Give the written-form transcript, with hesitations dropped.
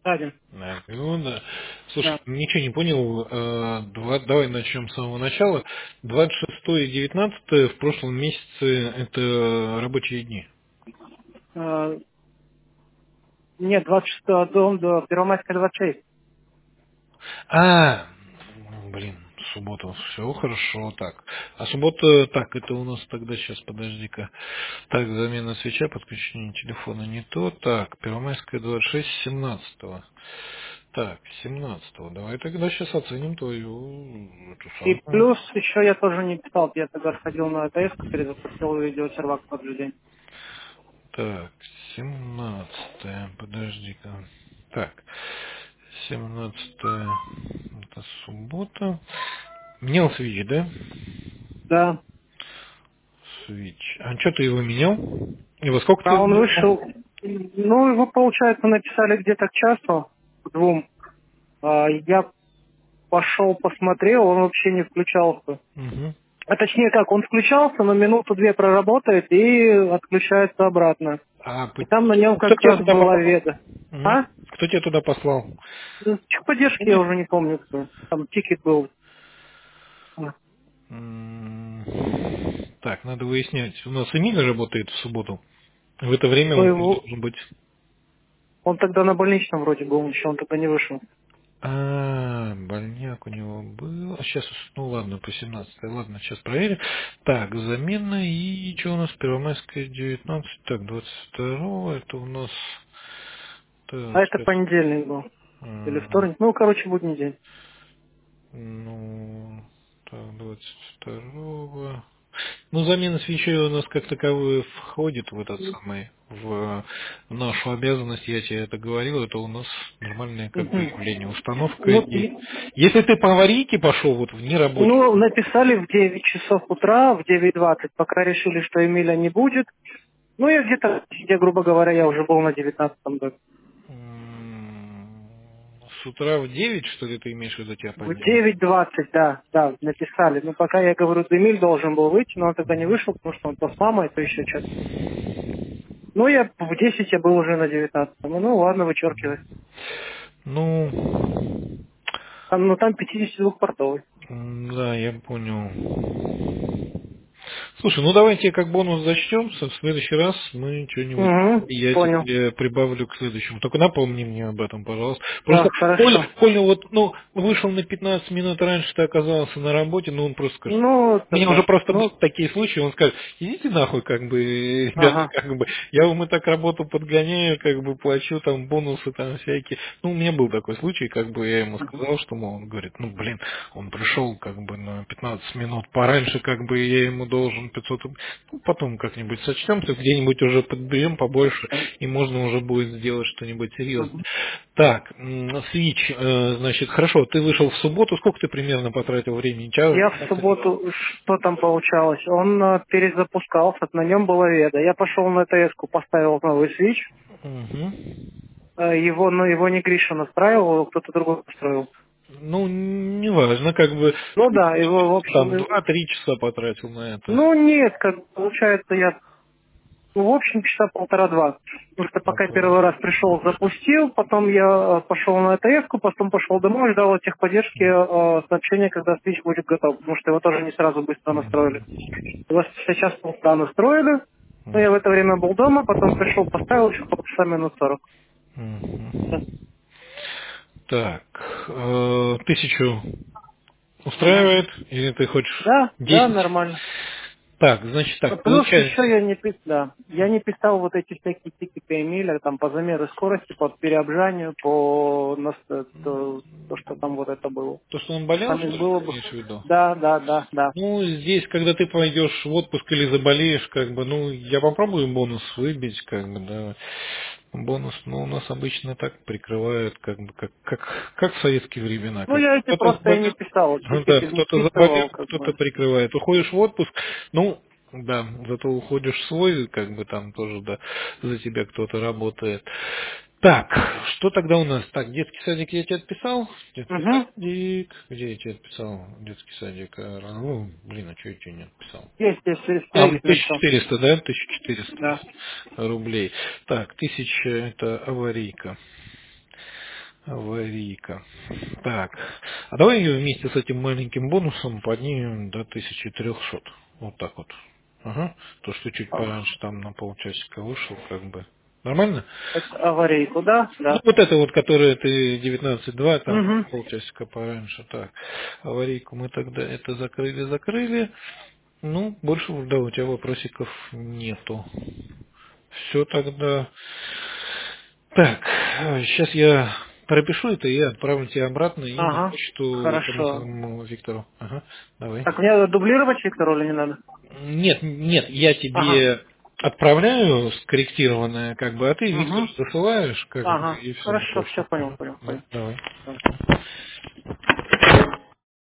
Один. Ну, да. Слушай, Да. ничего не понял. Давай начнем с самого начала. 26 и 19 в прошлом месяце это рабочие дни. Э, Нет, 26 до Первомайская 26. Блин, суббота. Все хорошо, так. А суббота, так, это у нас тогда, сейчас, подожди-ка. Так, замена свеча, подключение телефона не то. Так, Первомайская 26, 17. Так, 17. Давай тогда сейчас оценим твою эту И самую. плюс еще я тоже не писал. Я тогда сходил на АТС, перезапустил видеосервак в тот же день. Так, 17. Подожди-ка. Так, 17 это суббота. Менял свич, да? Да. Свич. А что ты его менял? И во сколько ты А его он менял? вышел. Ну, его, получается, написали где-то к часу, к двум. Я пошел, посмотрел, он вообще не включался. Угу. А точнее как, он включался, но минуту-две проработает и отключается обратно. И там на нем Кто как тебя раз туда была послал? веда. Мгм. А? Кто тебя туда послал? Техподдержки я Нет. уже не помню кто. Там тикет был. А, Так, надо выяснять. У нас Эмиль работает в субботу. В это время ну, он его, должен быть. он тогда на больничном вроде был, еще он тогда не вышел. Больняк у него был. А сейчас, ну ладно, по 17. Ладно, сейчас проверим. Так, замена и что у нас? Первомайская 19. Так, 22 это у нас. Так, А это сейчас. понедельник был. Или м, вторник. Ну, короче, будний день. Ну, так, 22. Ну, замена свечей у нас как таковой входит в этот самый, в нашу обязанность, я тебе это говорил, это у нас нормальное как бы Мгм. явление, установка. Ну, И если ты по аварийке пошел вот в нерабочий, ну, написали в 9 часов утра, в 9:20, пока решили, что Эмиля не будет. Ну, я где-то, грубо говоря, я уже был на 19-м доме. с утра в 9 что ли, ты имеешь в виду, тебя В подняли? 9:20, да, да, написали. Ну, пока я говорю, Эмиль должен был выйти, но он тогда не вышел, потому что он то с мамой, то еще что-то. Ну, я в 10 я был уже на 19-м. Ну, ладно, вычеркивай. Ну, Там, ну, там 52-портовый. да, я понял. Слушай, ну давайте как бонус зачтем, в следующий раз мы что-нибудь, Угу, я понял. тебе прибавлю к следующему. Только напомни мне об этом, пожалуйста. Да, Просто хорошо. Коля вот, ну, вышел на 15 минут раньше, ты оказался на работе, ну он просто скажет. Ну, У меня уже тогда, просто были ну, такие случаи, он скажет, идите нахуй, как бы, ребята, ага. как бы, я вам и так работу подгоняю, как бы, плачу там бонусы там всякие. Ну, у меня был такой случай, как бы, я ему сказал, что, мол, он говорит, ну, блин, он пришел, как бы, на 15 минут пораньше, как бы, я ему должен 500 рублей. Ну, потом как-нибудь сочтемся, где-нибудь уже подберем побольше, и можно уже будет сделать что-нибудь серьезное. Мгм. Так, Switch, значит, хорошо, ты вышел в субботу, сколько ты примерно потратил времени? Час? Я в субботу, что там получалось? Он перезапускался, на нем была веда. Я пошел на ТС-ку, поставил новый свич. Угу. Его, но его не Гриша настраивал, его кто-то другой настроил. Ну, неважно, как бы, Ну да, его, в общем, там, 2-3 часа потратил на это. ну нет, как получается, я, ну, в общем, часа полтора-два. Потому что пока первый раз пришел, запустил, потом я пошел на АТС-ку, потом пошел домой, ждал от техподдержки сообщения, когда свич будет готов, потому что его тоже не сразу быстро настроили. Его сейчас полтора настроили, но я в это время был дома, потом пришел, поставил еще полчаса минут 40. Да, Мгм. Так, 1000 устраивает, или ты хочешь да, да, 10? нормально. Так, значит Ну, так, плюс еще получается. я не писал, да, я не писал вот эти всякие тикеты Эмиля, там по замеру скорости, по переобжанию, то, что там вот это было. То, что он болел, Там их что ли, было ты бы. имеешь в виду? Да, да, да, да. Ну, здесь, когда ты пойдешь в отпуск или заболеешь, как бы, ну, я попробую бонус выбить, как бы, да. Бонус, ну, у нас обычно так прикрывают, как бы, как в советские времена. Ну, Как я эти кто-то просто и не заболел, писал, ну да, тикеты не кто-то заболел, списывал, как кто-то бы. прикрывает. Уходишь в отпуск, ну, да, зато уходишь свой, как бы там тоже, да, за тебя кто-то работает. Так, что тогда у нас? Так, детский садик я тебе отписал. Детский Угу. садик. Где я тебе отписал? Детский садик. Ну, блин, а что я тебе не отписал? Есть, Вот кредит тысяча написал. четыреста, да? 1400 Да. рублей. Так, 1000 это аварийка. Аварийка. Так. А давай ее вместе с этим маленьким бонусом поднимем до 1300. Вот так вот. Ага. То, что чуть пораньше там на полчасика вышел, как бы. Нормально? Это аварийку, да? Ну, Да. вот это вот, которое ты 19.2, там Угу. полчасика пораньше. Так. Аварийку мы тогда это закрыли. Ну, больше, да, у тебя вопросиков нету. Все тогда. Так, сейчас я пропишу это и отправлю тебе обратно и на Ага. почту этому Хорошо. самому Виктору. Ага, давай. Так, мне дублировать Виктору или не надо? Нет, я Ага. тебе отправляю скорректированное, как бы, а ты Виктору Угу. засылаешь, как бы, Ага. и все на Хорошо, все почту. понял, Ага, понял, да, понял. давай. Давай.